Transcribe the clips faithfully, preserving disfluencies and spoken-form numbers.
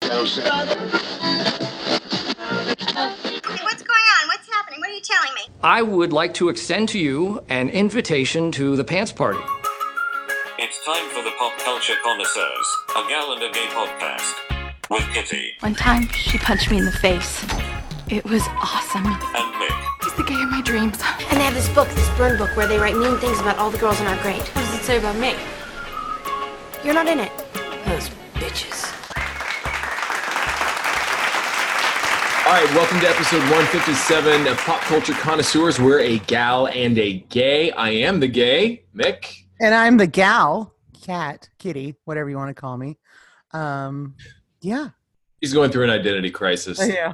on? What's happening? What are you telling me? I would like to extend to you an invitation to the Pants Party. It's time for the Pop Culture Connoisseurs, a gal and a gay podcast. With Kitty. One time, she punched me in the face. It was awesome. And Nick. He's the gay of my dreams. And they have this book, this burn book, where they write mean things about all the girls in our grade. What does it say about me? You're not in it. Those bitches. All right, welcome to episode one fifty-seven of Pop Culture Connoisseurs. We're a gal and a gay. I am the gay, Mick. And I'm the gal, cat, kitty, whatever you want to call me. Um, yeah. He's going through an identity crisis. Yeah.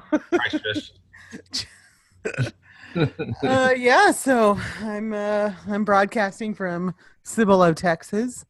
uh, yeah, so I'm uh, I'm broadcasting from Cibolo, Texas.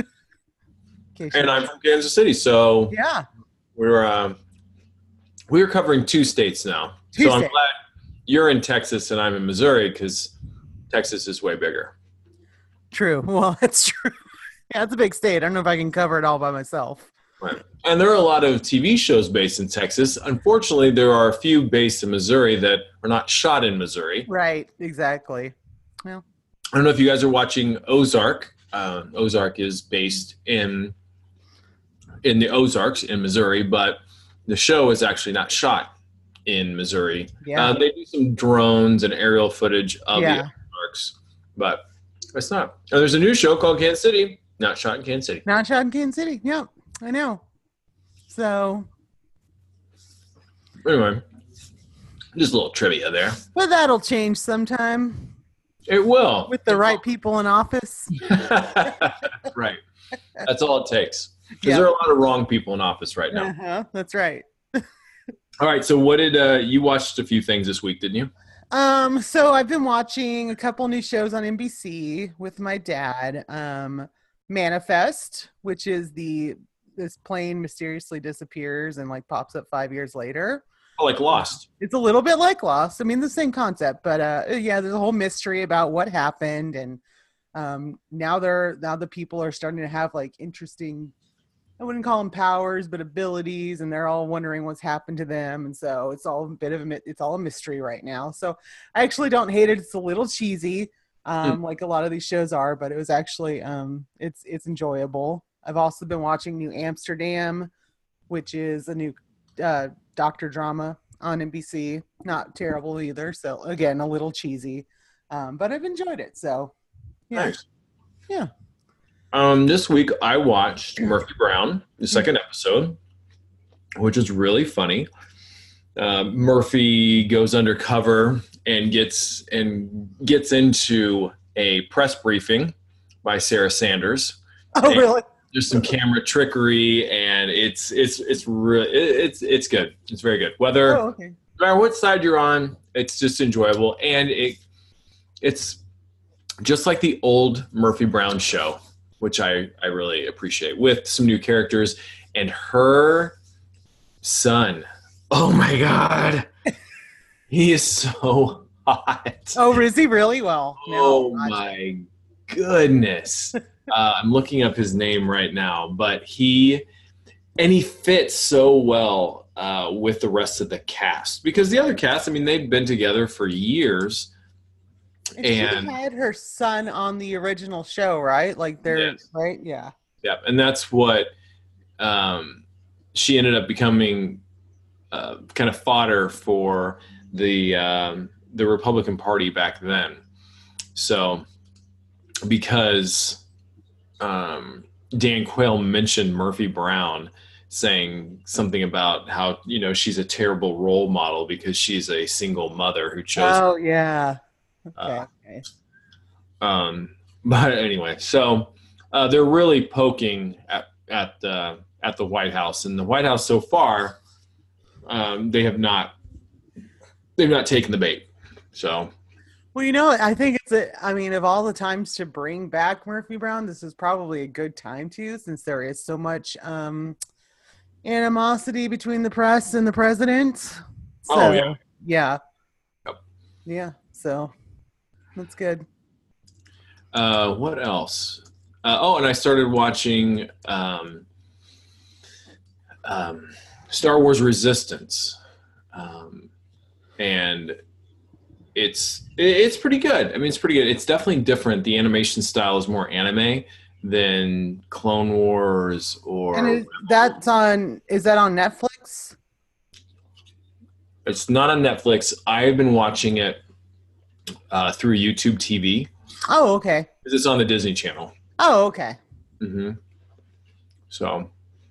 And I'm from Kansas City, so yeah, we're um, we're covering two states now. Two so states. I'm glad you're in Texas and I'm in Missouri because Texas is way bigger. True. Well, that's true. Yeah, it's a big state. I don't know if I can cover it all by myself. Right. And there are a lot of T V shows based in Texas. Unfortunately, there are a few based in Missouri that are not shot in Missouri. Right. Exactly. Well, I don't know if you guys are watching Ozark. Uh, Ozark is based in in the Ozarks in Missouri, but the show is actually not shot in Missouri. Yeah. Uh, they do some drones and aerial footage of Yeah. the Ozarks, but it's not. Oh, there's a new show called Kansas City, not shot in Kansas City. not shot in Kansas City. Yep. I know. So, Anyway, just a little trivia there. but that'll change sometime It will. with the right people in office. Right. That's all it takes. Because Yeah. there are a lot of wrong people in office right now. Uh-huh. That's right. All right. So what did uh, you watched a few things this week, didn't you? Um, so I've been watching a couple new shows on N B C with my dad. Um, Manifest, which is the this plane mysteriously disappears and like pops up five years later. Oh, like Lost. It's a little bit like Lost. I mean, the same concept, but uh, yeah, there's a whole mystery about what happened, and um, now they're now the people are starting to have like interesting. I wouldn't call them powers, but abilities, and they're all wondering what's happened to them, and so it's all a bit of a it's all a mystery right now. So I actually don't hate it. It's a little cheesy, um, mm. like a lot of these shows are, but it was actually um, it's it's enjoyable. I've also been watching New Amsterdam, which is a new uh, doctor drama on N B C. Not terrible either. So again, a little cheesy, um, but I've enjoyed it. So yeah, nice. Yeah. Um, this week I watched Murphy Brown, the second episode, which is really funny. Uh, Murphy goes undercover and gets and gets into a press briefing by Sarah Sanders. Oh, and really? There's some camera trickery, and it's it's it's really it's it's good. It's very good. Whether oh, okay. no matter what side you're on, it's just enjoyable, and it it's just like the old Murphy Brown show, which I, I really appreciate, with some new characters. And her son, oh my God, he is so hot. Oh, is he really? Well, oh no, my goodness. uh, I'm looking up his name right now, but he, and he fits so well uh, with the rest of the cast. Because the other cast, I mean, they've been together for years. And, and she had her son on the original show, right? Like they're yes. right, yeah. Yeah, and that's what um, she ended up becoming uh, kind of fodder for the um, the Republican Party back then. So because um, Dan Quayle mentioned Murphy Brown, saying something about how, you know, she's a terrible role model because she's a single mother who chose. Oh yeah. Okay. Uh, okay. Um, but anyway, so uh, they're really poking at at the at the White House, and the White House so far, um, they have not they've not taken the bait. So, well, you know, I think it's a, I mean, of all the times to bring back Murphy Brown, this is probably a good time to, since there is so much um, animosity between the press and the president. So, oh yeah, yeah, yep. yeah. So. That's good. Uh, what else? Uh, oh, and I started watching um, um, Star Wars Resistance, um, and it's it's pretty good. I mean, it's pretty good. It's definitely different. The animation style is more anime than Clone Wars or. And is, that's on. Is that on Netflix? It's not on Netflix. I've been watching it uh, through YouTube T V. Oh, okay. It's on the Disney Channel. Oh, okay. Mm-hmm. So,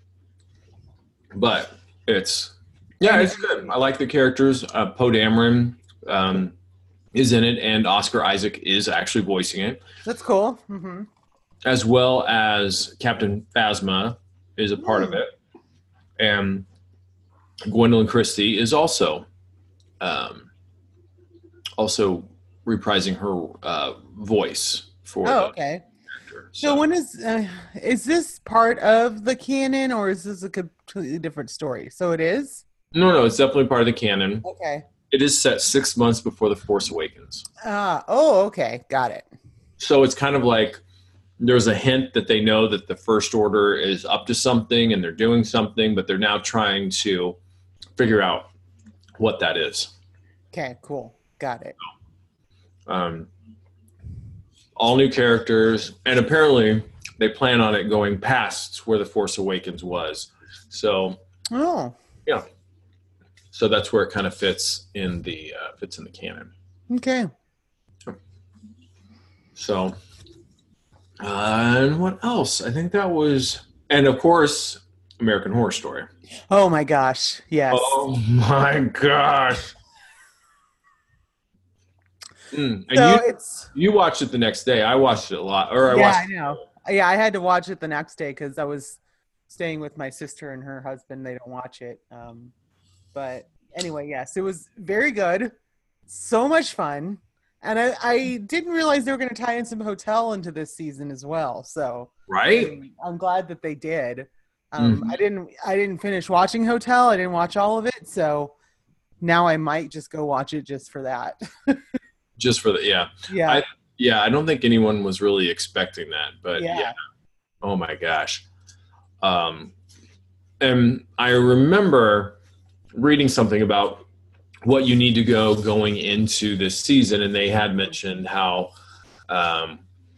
but it's yeah, it's good. I like the characters. Uh, Poe Dameron um, is in it, and Oscar Isaac is actually voicing it, That's cool. Mm-hmm. as well as Captain Phasma is a part of it, and Gwendolyn Christie is also um, also reprising her uh, voice for Oh, the okay. character. So when is uh, is this part of the canon, or is this a completely different story? So it is. no, no, it's definitely part of the canon. Okay. It is set six months before The Force Awakens. Ah. Oh, okay. Got it. So it's kind of like there's a hint that they know that the First Order is up to something and they're doing something, but they're now trying to figure out what that is. Okay. Cool. Got it. Um, all new characters, and apparently they plan on it going past where The Force Awakens was. So, Oh. yeah. So that's where it kind of fits in the uh, fits in the canon. Okay. So, uh, and what else? I think that was, and of course, American Horror Story. Oh my gosh. Yes. Oh my gosh! Mm. And so you it's. you watched it the next day. I watched it a lot, or I Yeah, watched. I know. Yeah, I had to watch it the next day because I was staying with my sister and her husband. They don't watch it. Um, but anyway, yes, it was very good. So much fun. And I, I didn't realize they were going to tie in some hotel into this season as well. So Right? I'm, I'm glad that they did. Um, Mhm. I didn't I didn't finish watching Hotel. I didn't watch all of it. So now I might just go watch it just for that. Just for the yeah, yeah. I, yeah. I don't think anyone was really expecting that, but Yeah. yeah. Oh my gosh. Um, and I remember reading something about what you need to go going into this season, and they had mentioned how, um,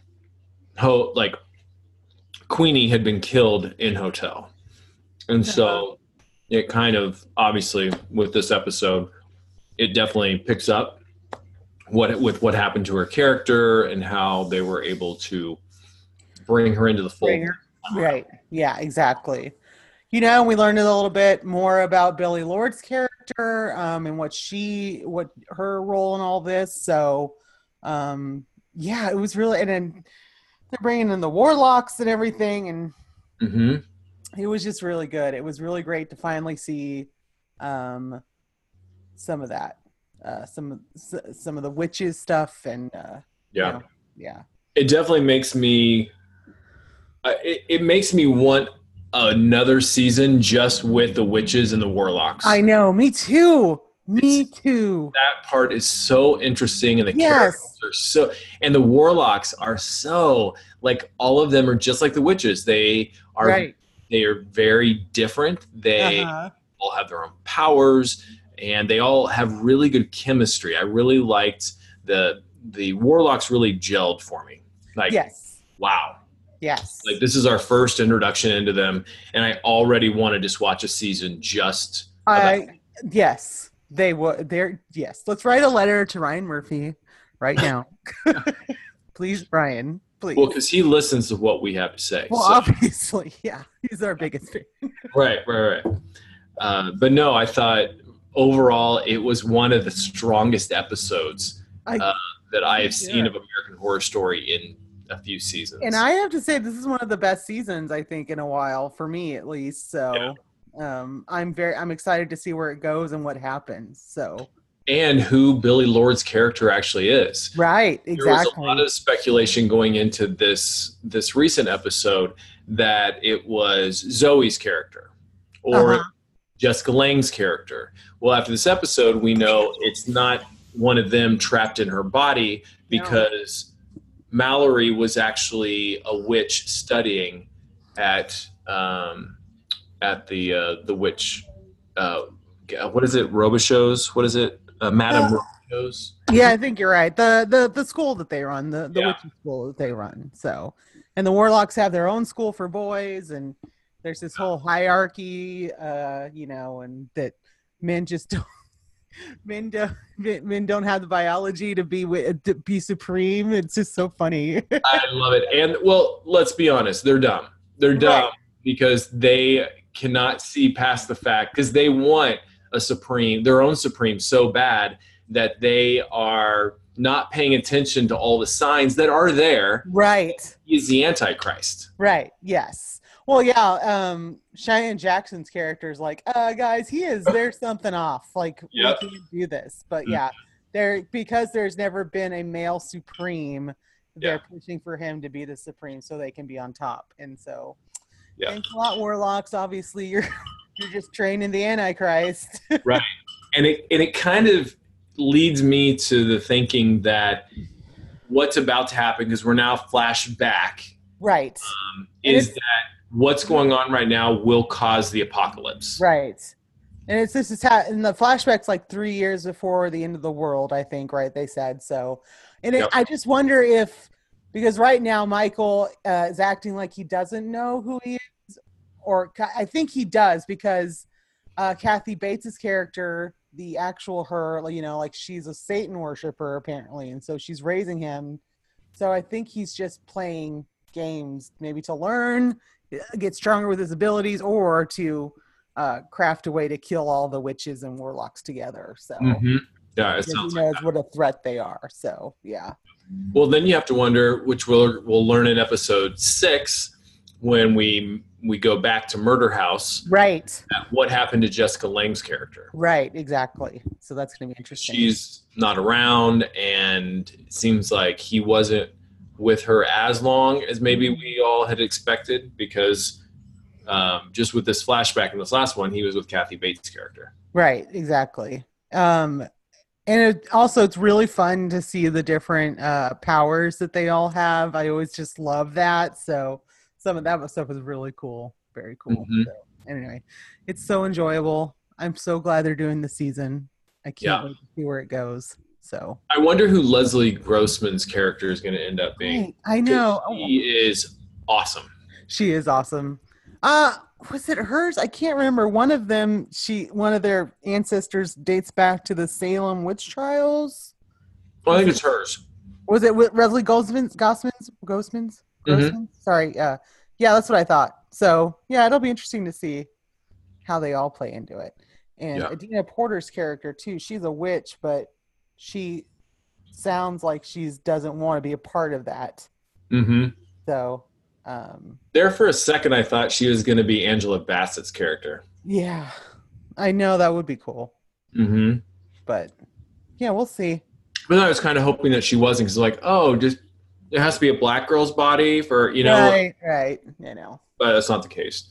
how like Queenie had been killed in Hotel, and so it kind of obviously with this episode, it definitely picks up what with what happened to her character and how they were able to bring her into the fold. Bring her- Right. Yeah, exactly. You know, we learned a little bit more about Billy Lord's character um, and what she, what her role in all this. So, um, yeah, it was really, and then they're bringing in the Warlocks and everything, and Mm-hmm. it was just really good. It was really great to finally see um, some of that, uh, some of s- some of the witches stuff, and uh, Yeah. you know, yeah, It definitely makes me uh, it, it makes me want another season just with the witches and the warlocks. I know. Me too. Me too. That part is so interesting, and the Yes. characters are so, and the warlocks are so, like, all of them are just like the witches. They are Right. they are very different. They Uh-huh. all have their own powers, and they all have really good chemistry. I really liked the the warlocks really gelled for me. Like, Yes. wow. Yes. Like, this is our first introduction into them, and I already want to just watch a season just about I yes. They would. They're yes. Let's write a letter to Ryan Murphy right now. Please, Ryan. Please. well, because he listens to what we have to say. Well, so- obviously, yeah. He's our biggest fan. right, right, right. Uh, but no, I thought overall it was one of the strongest episodes I, uh, that I have seen Yeah. of American Horror Story in a few seasons. and I have to say, this is one of the best seasons I think in a while for me, at least. So, um, I'm very, I'm excited to see where it goes and what happens. So, and who Billy Lord's character actually is. right, There exactly. was a lot of speculation going into this this recent episode that it was Zoe's character or Uh-huh. Jessica Lange's character. Well, after this episode, we know it's not one of them trapped in her body because Mallory was actually a witch studying at um, at the uh, the witch uh, what is it? Robichaux? What is it? Uh, Madame Uh, Robichaux? Yeah, I think you're right. The the the school that they run, the the Yeah. witching school that they run. So, and the warlocks have their own school for boys, and there's this whole hierarchy, uh, you know, and that men just don't men don't men don't have the biology to be wi- to be supreme. It's just so funny. I love it. And well, let's be honest, they're dumb. They're dumb Right. because they cannot see past the fact because they want a supreme, their own supreme so bad that they are not paying attention to all the signs that are there. Right. He's the Antichrist. Right. Yes. Well, yeah. Um, Cheyenne Jackson's character is like, uh, guys, he is. There's something off. Like, Yep. we can't do this. But yeah, there because there's never been a male supreme. They're Yeah. pushing for him to be the supreme so they can be on top. And so, Yeah. thanks a lot, warlocks. Obviously, you're you're just training the Antichrist. Right. And it and it kind of leads me to the thinking that what's about to happen, because we're now flashed back, Right. um, And is it's- that what's going on right now will cause the apocalypse. Right. And it's this is how in the flashbacks like three years before the end of the world, I think, right? They said so. And it, Yep. I just wonder if because right now Michael uh, is acting like he doesn't know who he is, or ca- I think he does because uh, Kathy Bates's character, the actual her, you know, like she's a Satan worshiper apparently, and so she's raising him. So I think he's just playing games, maybe to learn, get stronger with his abilities, or to uh, craft a way to kill all the witches and warlocks together. So Mhm. Yeah, it because he sounds like knows that. what a threat they are. So yeah, Well, then you have to wonder, which we'll we'll learn in episode six when we we go back to Murder House. right, What happened to Jessica Lange's character? right, exactly. So that's going to be interesting. She's not around, and it seems like he wasn't with her as long as maybe we all had expected, because um, just with this flashback in this last one, he was with Kathy Bates' character. Right, exactly. Um, and it, also, it's really fun to see the different uh, powers that they all have. I always just love that. So some of that stuff is really cool. Very cool. Mhm. So, anyway, it's so enjoyable. I'm so glad they're doing the season. I can't Yeah. wait to see where it goes. So I wonder who Leslie Grossman's character is going to end up being. Right, I know. He is awesome. She is awesome. Uh was it hers? I can't remember. One of them, she one of their ancestors dates back to the Salem witch trials. Well, I think it's hers. Was it with Leslie Goldsman's Gossman's Ghostman's? Mhm. Grossman? Sorry, uh yeah, that's what I thought. So yeah, it'll be interesting to see how they all play into it. And Yeah. Adina Porter's character too, she's a witch, but she sounds like she doesn't want to be a part of that. Mm-hmm. So um There for a second, I thought she was going to be Angela Bassett's character. yeah, I know that would be cool. Mm-hmm. But yeah, we'll see. But I was kind of hoping that she wasn't, because like, oh, just it has to be a black girl's body for, you know, Right, right. You know. but that's not the case.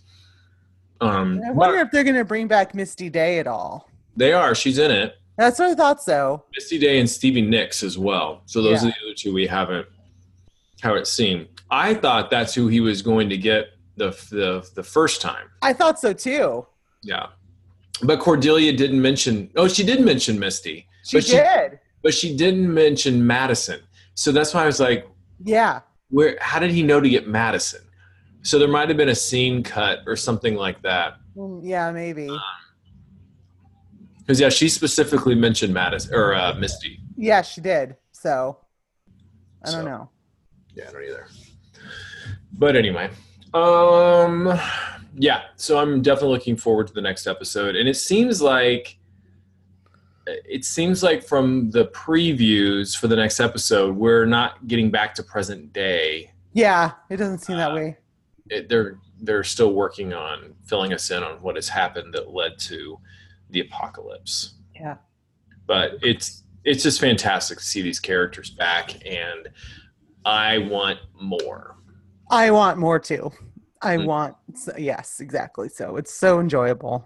Um, I wonder but if they're gonna bring back Misty Day at all. they are. She's in it. That's what I thought so. Misty Day and Stevie Nicks as well. So those Yeah. are the other two we haven't haven't seen. I thought that's who he was going to get the the the first time. I thought so too. Yeah, but Cordelia didn't mention. Oh, she did mention Misty. She but did. but she didn't mention Madison. So that's why I was like, Yeah. where? How did he know to get Madison? So there might have been a scene cut or something like that. Mm, yeah, maybe. Because yeah, she specifically mentioned Madison or uh, Misty. Yeah, she did. So I don't So. know. Yeah, I don't either. But anyway, um, yeah. So I'm definitely looking forward to the next episode, and it seems like it seems like from the previews for the next episode, we're not getting back to present day. Yeah, it doesn't seem that way. It, they're they're still working on filling us in on what has happened that led to the apocalypse. Yeah. But it's it's just fantastic to see these characters back, and I want more. I want more too. I Mm. want so, yes, exactly. So it's so enjoyable.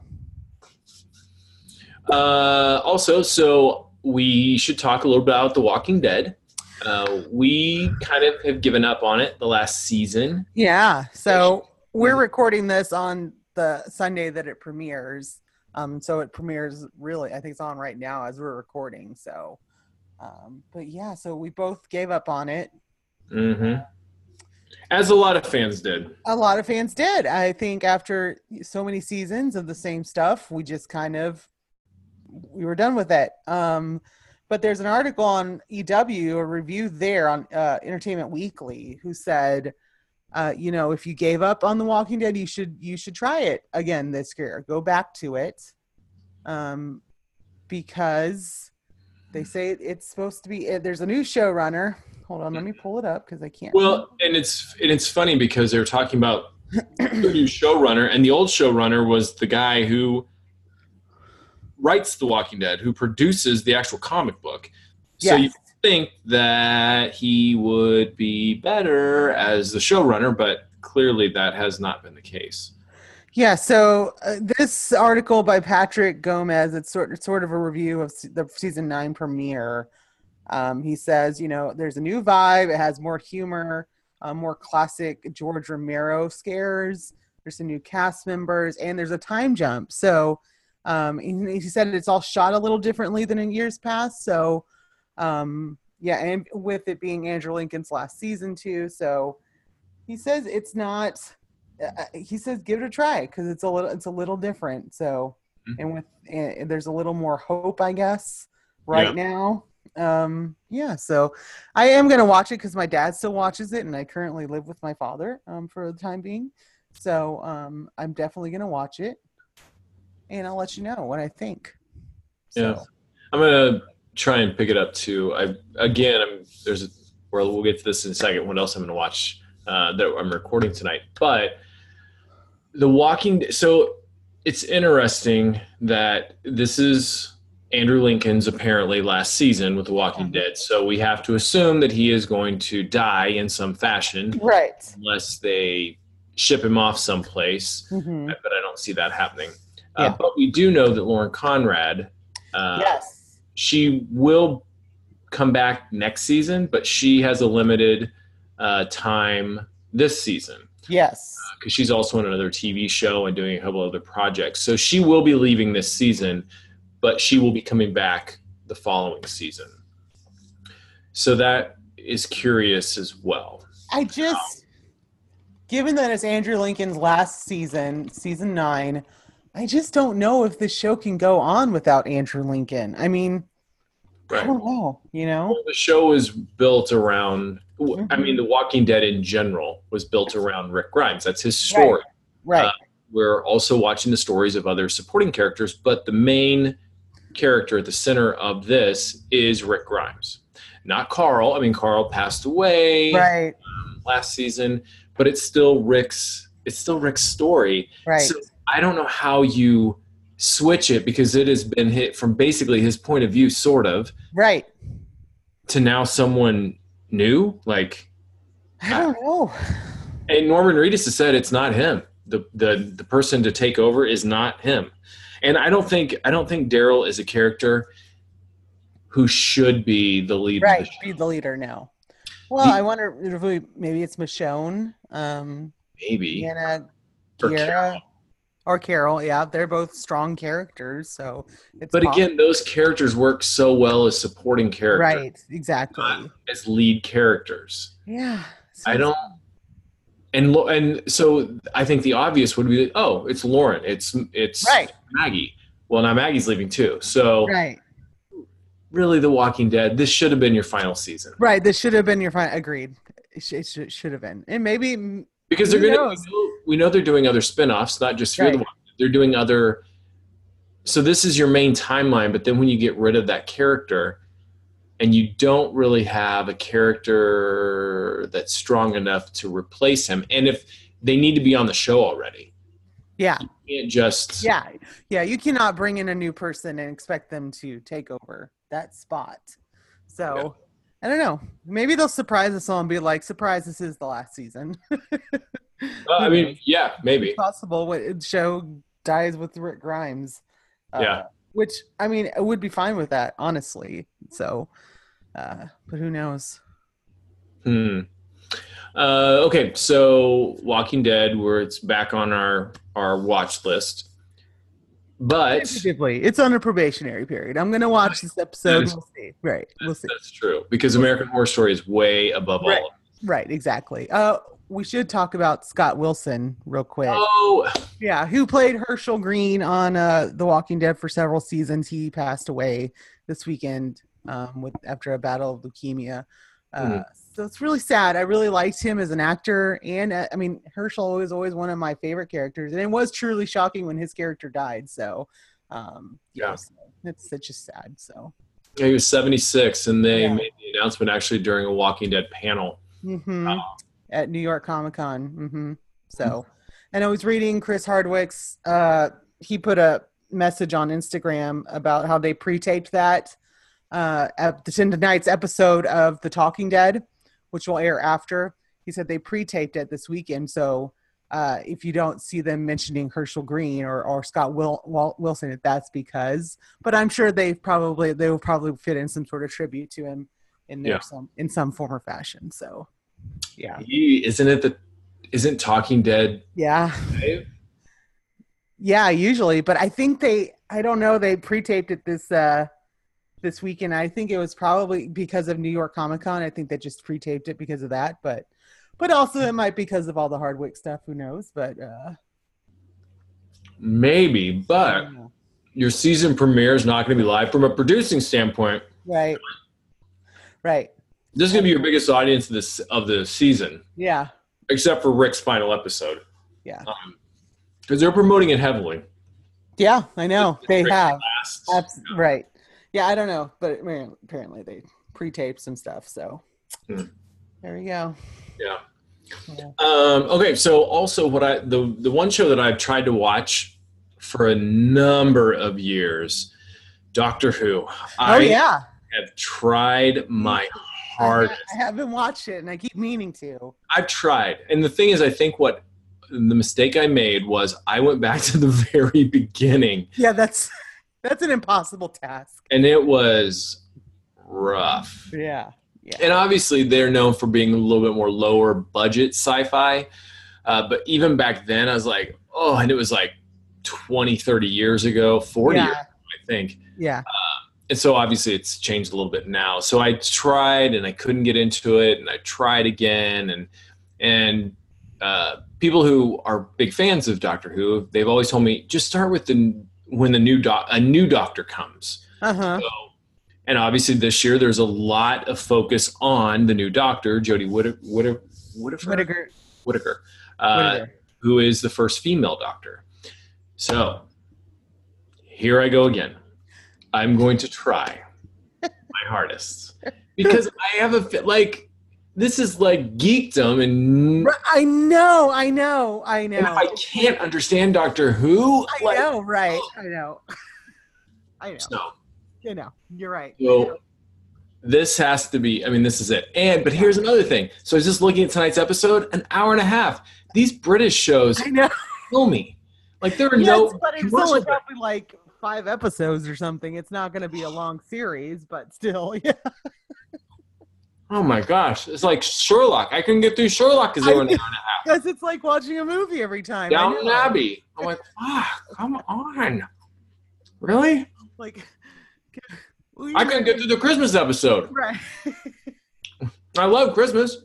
Uh, also, so we should talk a little bit about The Walking Dead. Uh, we kind of have given up on it the last season. Yeah. So we're recording this on the Sunday that it premieres. Um, so it premieres really, I think it's on right now as we're recording. So, um, but yeah, so we both gave up on it. Mm-hmm. As a lot of fans did. A lot of fans did. I think after so many seasons of the same stuff, we just kind of, we were done with it. Um, but there's an article on E W, a review there on uh, Entertainment Weekly, who said, uh, you know, if you gave up on The Walking Dead, you should you should try it again this year. Go back to it, um, because they say it's supposed to be. There's a new showrunner. Hold on, let me pull it up because I can't. Well, and it's and it's funny because they're talking about the new showrunner, and the old showrunner was the guy who writes The Walking Dead, who produces the actual comic book. So Yes. you think that he would be better as the showrunner, but clearly that has not been the case. Yeah, so uh, this article by Patrick Gomez, it's sort, it's sort of a review of se- the season nine premiere. Um, he says, you know, there's a new vibe. It has more humor, uh, more classic George Romero scares. There's some new cast members, and there's a time jump. So um, he, he said it's all shot a little differently than in years past. So um, yeah, and with it being Andrew Lincoln's last season too. So he says it's not. Uh, he says give it a try because it's a little it's a little different. So Mm-hmm. and with and there's a little more hope, I guess, right Yeah. now. Um, yeah, so I am gonna watch it because my dad still watches it, and I currently live with my father um, for the time being. So um, I'm definitely gonna watch it, and I'll let you know what I think. Yeah. So, I'm gonna try and pick it up too. I again, I'm there's a, well, we'll get to this in a second. What else I'm gonna watch uh, that I'm recording tonight? But The Walking. So it's interesting that this is Andrew Lincoln's apparently last season with The Walking Dead. So we have to assume that he is going to die in some fashion, right. unless they ship him off someplace. Mhm. But I don't see that happening. Yeah. Uh, but we do know that Lauren Conrad. Uh, Yes. She will come back next season, but she has a limited uh, time this season Yes. because she's also on another T V show and doing a couple other projects. So she will be leaving this season, but she will be coming back the following season. So that is curious as well. I just, given that it's Andrew Lincoln's last season, season nine, I just don't know if this show can go on without Andrew Lincoln. I mean, I Right. don't know, you know? Well, the show is built around, I mean, The Walking Dead in general was built around Rick Grimes. That's his story. Right. Uh, we're also watching the stories of other supporting characters, but the main character at the center of this is Rick Grimes, not Carl. I mean, Carl passed away right. um, last season, but it's still Rick's. It's still Rick's story. Right. So I don't know how you switch it because it has been hit from basically his point of view, sort of, Right. to now someone new. Like, I don't know. and Norman Reedus has said it's not him. The the the person to take over is not him. And I don't think I don't think Daryl is a character who should be the lead. of the Right. show. Be the leader now. Well, He- I wonder if we, maybe it's Michonne, um, Maybe. Deanna, Or Kiera, Carol. or Carol. Yeah, they're both strong characters. So it's But possible. again, those characters work so well as supporting characters, right. Exactly. not as lead characters. Yeah. So I don't. And Lo- and so I think the obvious would be, oh, it's Lauren, it's it's Right. Maggie. Well, now Maggie's leaving too. So Right. really, The Walking Dead, this should have been your final season Right. This should have been your final. Agreed. It should, it should, should have been. And maybe. because they're Who gonna. We knows? know, we know they're doing other spin-offs, not just Fear the Right. Walking Dead. They're doing other. So this is your main timeline, but then when you get rid of that character, and you don't really have a character that's strong enough to replace him, and if they need to be on the show already, Yeah. you can't just. Yeah. Yeah. You cannot bring in a new person and expect them to take over that spot. So I don't know. Maybe they'll surprise us all and be like, surprise, this is the last season. Uh, I mean, yeah, maybe. It's possible what show dies with Rick Grimes. Uh, Yeah. Which, I mean, I would be fine with that, honestly. So, uh, but who knows? Hmm. Uh, okay, so Walking Dead, where it's back on our our watch list. But Typically, it's on a probationary period. I'm going to watch this episode. That is- We'll see. Right. We'll see. that's true because American Horror Story is way above Right. all of them. Right. Exactly. Uh, we should talk about Scott Wilson real quick. Oh, Yeah, who played Herschel Green on uh, The Walking Dead for several seasons. He passed away this weekend um, with after a battle of leukemia. Uh, Mhm. So it's really sad. I really liked him as an actor, and uh, I mean Herschel was always one of my favorite characters, and it was truly shocking when his character died. So, um, Yeah. yeah, so it's it's just sad. So, he was seventy-six, and they Yeah. made the announcement actually during a Walking Dead panel. hmm Um, at New York Comic Con. hmm So, and I was reading Chris Hardwick's. Uh, he put a message on Instagram about how they pre-taped that uh, at the tonight's episode of The Talking Dead, which will air after. He said they pre-taped it this weekend, so uh, if you don't see them mentioning Herschel Green or, or Scott Wil- Wal- Wilson, that's because. But I'm sure they probably they will probably fit in some sort of tribute to him in there Yeah. some in some form or fashion. So, yeah, he isn't it the isn't Talking Dead yeah. live? Yeah, usually, but I think they I don't know, they pre-taped it this uh this weekend. I think it was probably because of New York Comic Con. I think they just pre-taped it because of that, but but also it might be because of all the Hardwick stuff, who knows, but uh Maybe, but yeah. your season premiere is not going to be live from a producing standpoint. Right. Right. This is going to be your biggest audience of this of the season, Yeah. except for Rick's final episode, Yeah. because they're promoting it heavily. Yeah, I know. They Rick's have. last- Abs- right. Yeah, I don't know, but apparently they pre-taped some stuff, so Hmm. there you go. Yeah. Yeah. Um, okay, so also what I the the one show that I've tried to watch for a number of years, Doctor Who. Oh I yeah. have tried my hardest. I haven't watched it and I keep meaning to. I've tried, and the thing is, I think what the mistake I made was I went back to the very beginning, Yeah, that's that's an impossible task. and it was rough. Yeah. Yeah. And obviously, they're known for being a little bit more lower budget sci-fi. Uh, but even back then, I was like, oh, and it was like twenty, thirty years ago, forty Yeah. years ago, I think. Yeah. And so obviously it's changed a little bit now. So I tried and I couldn't get into it, and I tried again. And and uh, people who are big fans of Doctor Who, they've always told me, just start with the when the new doc a new doctor comes. Uh-huh. So, and obviously this year there's a lot of focus on the new doctor, Jodie Whittaker, Whittaker, Whittaker. Whittaker, uh, Whittaker. who is the first female doctor. So here I go again. I'm going to try my hardest because I have a fi- like this is like geekdom, and, Right, I know, I know, I know. and if I can't understand Doctor Who, I like, know, right? I know. I know. so You know. You're right. So this has to be, I mean, this is it. And, but here's another thing. So I was just looking at tonight's episode, an hour and a half. These British shows I know. kill me. Like there are Yes, no but it's commercial only breaks. probably like five episodes or something. It's not going to be a long series, but still, yeah. Oh my gosh. It's like Sherlock. I couldn't get through Sherlock because they were an hour and a half. Because it's like watching a movie every time. I Downton know. Abbey. I'm like, ah, come on. Really? Like, I couldn't get through the Christmas episode. Right. I love Christmas.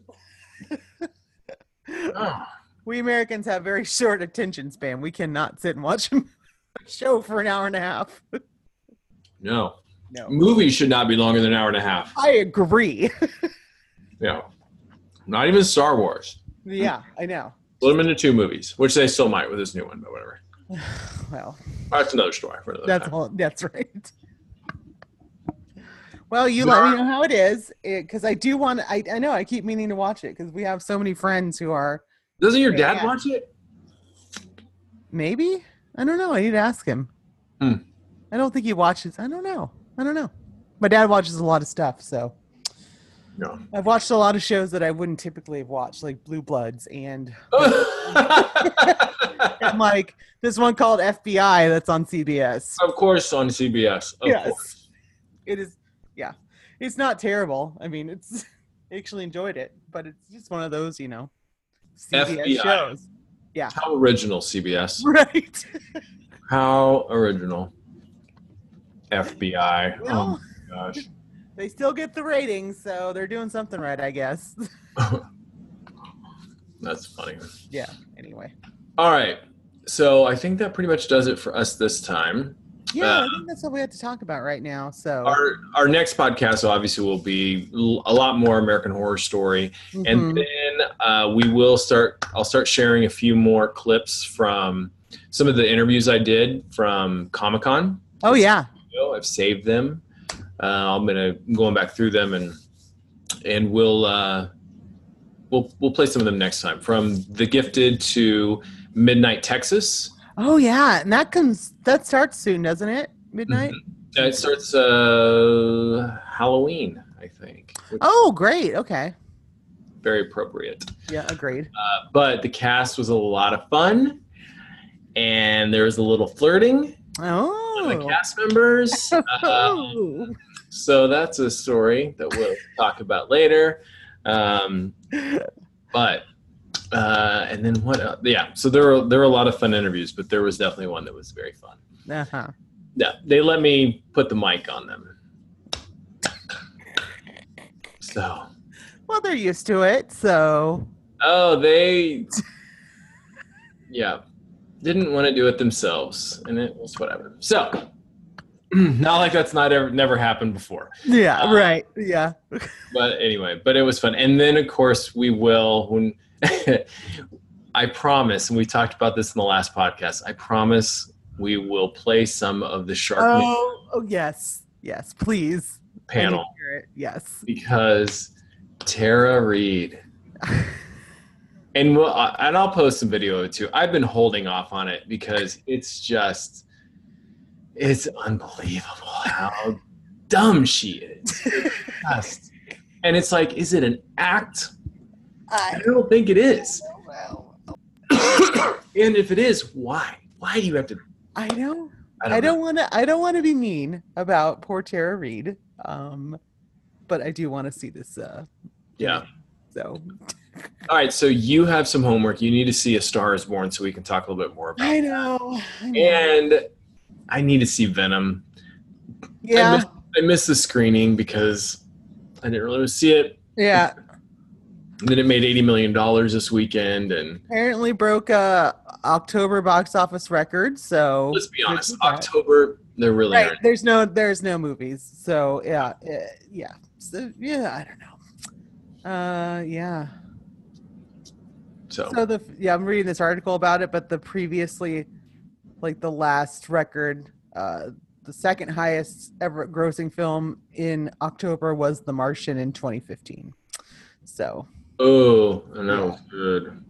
Oh. We Americans have very short attention span. We cannot sit and watch a show for an hour and a half. No. No. Movies should not be longer than an hour and a half. I agree. No. Not even Star Wars. Yeah, I know. Split them into two movies, which they still might with this new one, but whatever. Well, That's another story for another that's time. all, that's right. Well, you let me know how it is, because I do want. I I know I keep meaning to watch it because we have so many friends who are Doesn't your dad Yeah. watch it? maybe. I don't know. I need to ask him. Hmm. I don't think he watches. I don't know. I don't know. My dad watches a lot of stuff, so No. I've watched a lot of shows that I wouldn't typically have watched, like Blue Bloods and and like this one called F B I that's on C B S. Of course, on C B S. Of Yes. course. It is. Yeah, it's not terrible. I mean, it's I actually enjoyed it, but it's just one of those, you know, C B S F B I. shows. Yeah. How original, C B S. Right. How original. F B I. Well, Oh my gosh. they still get the ratings, so they're doing something right, I guess. That's funny. Yeah, anyway. All right. So I think that pretty much does it for us this time. Yeah, Uh, I think that's what we have to talk about right now. So Our our next podcast obviously will be l- a lot more American Horror Story, Mhm. and then uh, we will start. I'll start sharing a few more clips from some of the interviews I did from Comic-Con. Oh yeah. I've saved them. Uh, I'm gonna going back through them and and we'll uh, we'll we'll play some of them next time. From The Gifted to Midnight Texas. Oh yeah, and that comes that starts soon, doesn't it? Midnight. Uh, it starts uh, Halloween, I think. Which Oh, great. Okay. very appropriate. Yeah, agreed. Uh, but the cast was a lot of fun, and there was a little flirting Oh. on the cast members. Uh, Oh. so that's a story that we'll talk about later. Um, but uh, and then what? Else? Yeah. So there were there were a lot of fun interviews, but there was definitely one that was very fun. Uh-huh. Yeah, they let me put the mic on them. So. Well, they're used to it, so Oh, they, yeah, didn't want to do it themselves, and it was whatever. So, not like that's not ever never happened before. yeah, Uh, right. Yeah. But anyway, but it was fun. And then of course we will when I promise, and we talked about this in the last podcast. I promise we will play some of the Sharknado Oh, oh yes. Yes, please. I need to panel hear it. Yes. because Tara Reid. And we'll, uh, and I'll post some video of it too. I've been holding off on it because it's just, it's unbelievable how dumb she is. It's just, and it's like, is it an act? I don't think it is. And if it is, why? Why do you have to? I know. I I don't, don't want to. I don't want to be mean about poor Tara Reid, um, but I do want to see this. Uh, Yeah. so All right. So you have some homework. You need to see A Star Is Born so we can talk a little bit more about I it. know. I know. And I need to see Venom. I yeah. missed, I missed the screening because I didn't really see it. Yeah. And then it made eighty million dollars this weekend. And Apparently broke a October box office record. So let's be good honest, for that. October, there really Right. aren't. There's no. There's no movies. So yeah. uh, Yeah. So yeah. I don't know. Uh. Yeah. So, So the yeah, I'm reading this article about it, but the previously, like the last record, uh, the second highest ever grossing film in October was The Martian in twenty fifteen. So oh, and that was good.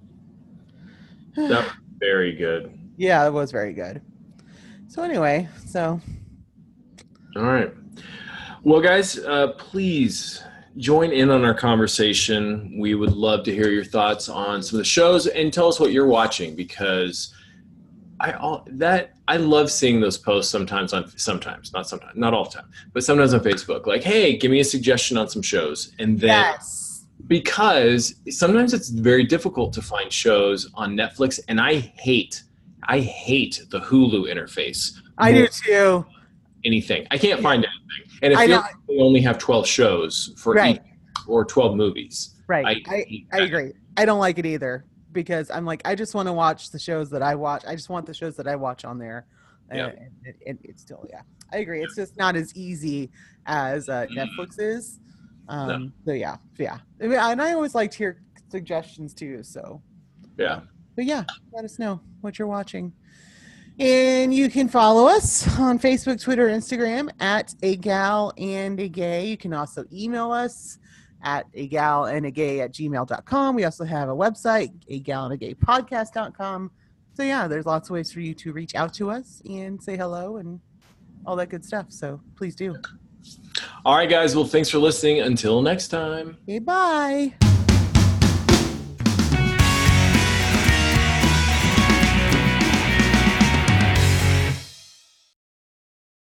That was very good. yeah, it was very good. So anyway, so All right. Well, guys, uh, please join in on our conversation. We would love to hear your thoughts on some of the shows and tell us what you're watching because I all that I love seeing those posts sometimes on sometimes not sometimes not all the time, but sometimes on Facebook. Like, hey, give me a suggestion on some shows, and then yes. because sometimes it's very difficult to find shows on Netflix, and I hate I hate the Hulu interface. I more do too. Anything. I can't find anything. And it I feels know. like they only have twelve shows for Right. each or twelve movies. Right. I I, hate I, that. agree. I don't like it either because I'm like, I just want to watch the shows that I watch. I just want the shows that I watch on there. And, Yeah. and it, it, it's still, yeah, I agree. It's just not as easy as uh, Netflix is. Um, So yeah, yeah. I mean, and I always like to hear suggestions too. So, Yeah. but yeah, let us know what you're watching. And you can follow us on Facebook, Twitter, Instagram at a gal and a gay. You can also email us at a gal and a gay at gmail dot com. We also have a website, a gal and a gay podcast dot com. So yeah, there's lots of ways for you to reach out to us and say hello and all that good stuff. So please do. All right, guys. Well, thanks for listening. Until next time. Okay, bye.